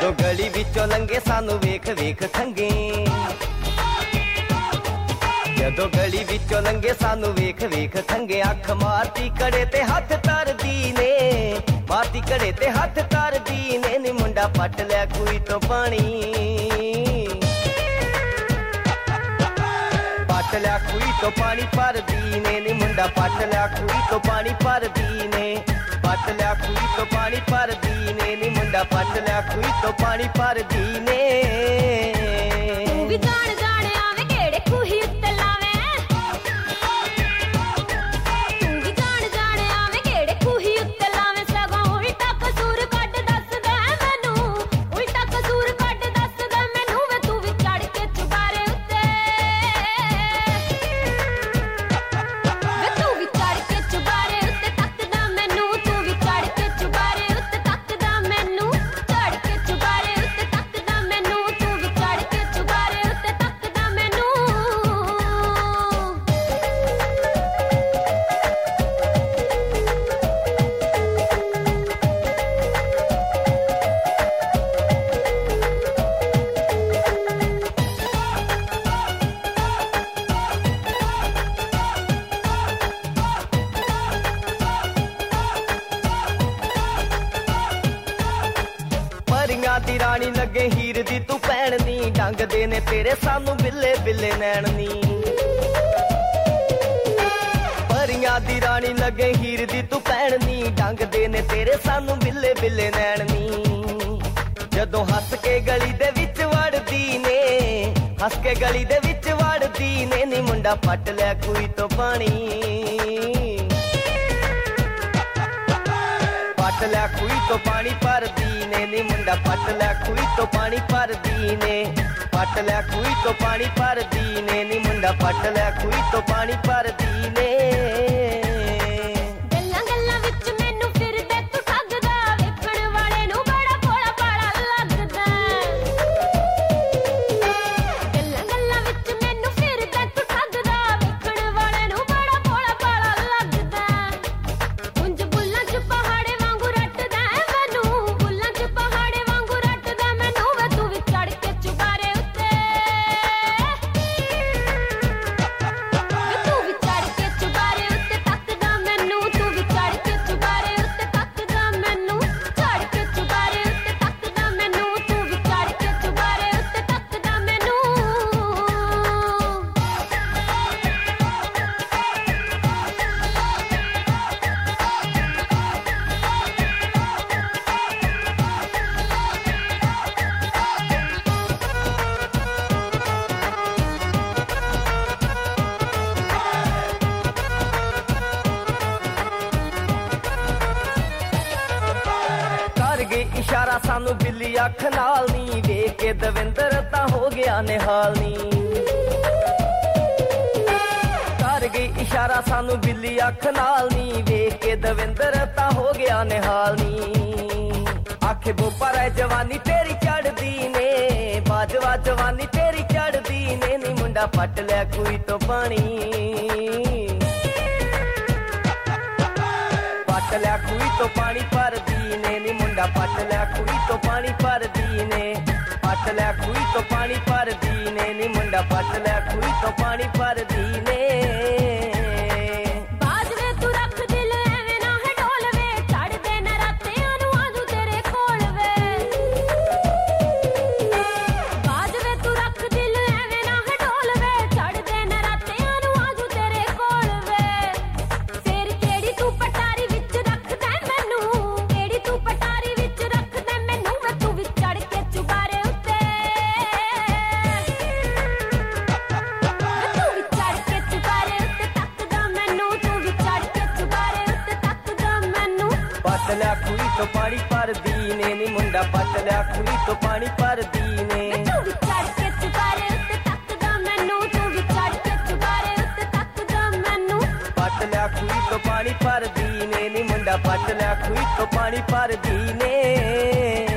जदों गली विचों लंघे सानू वेख वेख खंगे, जदों गली विचों लंघे सानू वेख वेख खंगे। अख मारती कड़े ते हथ तरदी ने, मारती कड़े ते हथ तरदी ने, नी मुंडा पट लिया खूही तो पानी, पट लिया खूही तो पानी भरदी ने, नी मुंडा पट लिया खूही तो पानी भरदी ने, पट लिया खूही तो पानी भरदी ने, नी मुंडा पट लिया खूही तो पानी भरदी ने। तू भी जान जाने आवे केड़े खूही उत्ते लावे, तू भी जान जाने आवे केड़े खूही उत्ते लावे। सगों उल्टा कसूर कट दस दे मैनू, उल्टा कसूर कट दस दे मैनू, वे तू भी चढ़ के चुबारे उत्ते, वे तू भी चढ़ के चुबारे उत्ते तकदा मैनू, तू भी चढ़ के चुबारे उत्ते तकदा मैनू, चढ़ के चुबारे उत्ते तकदा मैनू, तू भी चढ़ के चुबारे उत्ते तकदा मैनू। परियां दी रानी लगे हीर दी तू भैन नी, डंग दे ने तेरे सानू बिल्ले बिल्ले नैन नी। परियां दी रानी लगे हीर दी तू भैन नी, डंग दे ने तेरे सानू बिल्ले बिल्ले नैन नी। जदों हस के गली दे विच वड़दी ने, हस के गली दे विच वड़दी ने, नी मुंडा पट लिया खूही तो पानी, पट लिया खूही तो पानी भरदी ने, नी मुंडा पट लिया खूही तो पानी भरदी ने, पट लिया खूही तो पानी भरदी ने, नी मुंडा पट लिया खूही तो पानी भरदी ने। गल्लां गल्लां विच मैनू फिरदे तू ठगदा, वेखण वाले नू बड़ा भोला भाला लगदा। गल्लां गल्लां विच मैनू फिरदे तू ठगदा, वेखण वाले नू बड़ा भोला भाला लगदा। उंज बुल्लां च पहाड़े वांगू रटदा मैनू, बुल्लां च पहाड़े वांगू रटदा मैनू, वे तू भी चढ़ के चुबारे उत्ते, वे तू भी चढ़ के चुबारे उत्ते तकदा मैनू, तू भी चढ़ के चुबारे उत्ते तकदा मैनू, चढ़ के चुबारे उत्ते तकदा मैनू, तू भी चढ़ के चुबारे उत्ते तकदा मैनू। कर गई इशारा सानू बिल्ली अख नाल नी, वेख के दविंदर तां हो गया निहाल नी। कर गई इशारा सानू बिल्ली अख नाल नी, वेख के दविंदर तां हो गया निहाल नी। आखे बोपा रै जवानी तेरी चढ़दी ने, बाजवा जवानी तेरी चढ़दी ने, नी मुंडा पट लिया खूही तो पानी, पट लिया खूही तो पानी भरदी ने, नी मुंडा पट लिया खूही तो पानी भरदी ने, पट लिया खूही तो पानी भरदी ने, नी मुंडा पट लिया खूही तो पानी भरदी ने। बाज वे तू रख दिल एवें ना है ढोल वे, चढ़ दे नरातियां नू आजू तेरे कोल वे। बाज वे तू रख दिल एवें ना है ढोल वे, चढ़ दे नरातियां नू आजू तेरे कोल वे। सिर केड़ी तू पटारी विच रखदा मैनू, केड़ी तू पटारी विच रखदा मैनू, वे तू भी चढ़ के चुबारे उत्ते, वे तू भी चढ़ के चुबारे उत्ते तकदा मैनू, तू भी चढ़ के चुबारे उत्ते तकदा मैनू। पट लिया खूही तो पानी भरदी ने, नी मुंडा पट लिया खूही तो पानी भरदी ने, वे तू भी चढ़ के चुबारे उत्ते तकदा मैनू, तू भी चढ़ के चुबारे उत्ते तकदा मैनू। पट लिया खूही तो पानी भरदी ने, नी मुंडा पट लिया खूही तो पानी भरदी ने।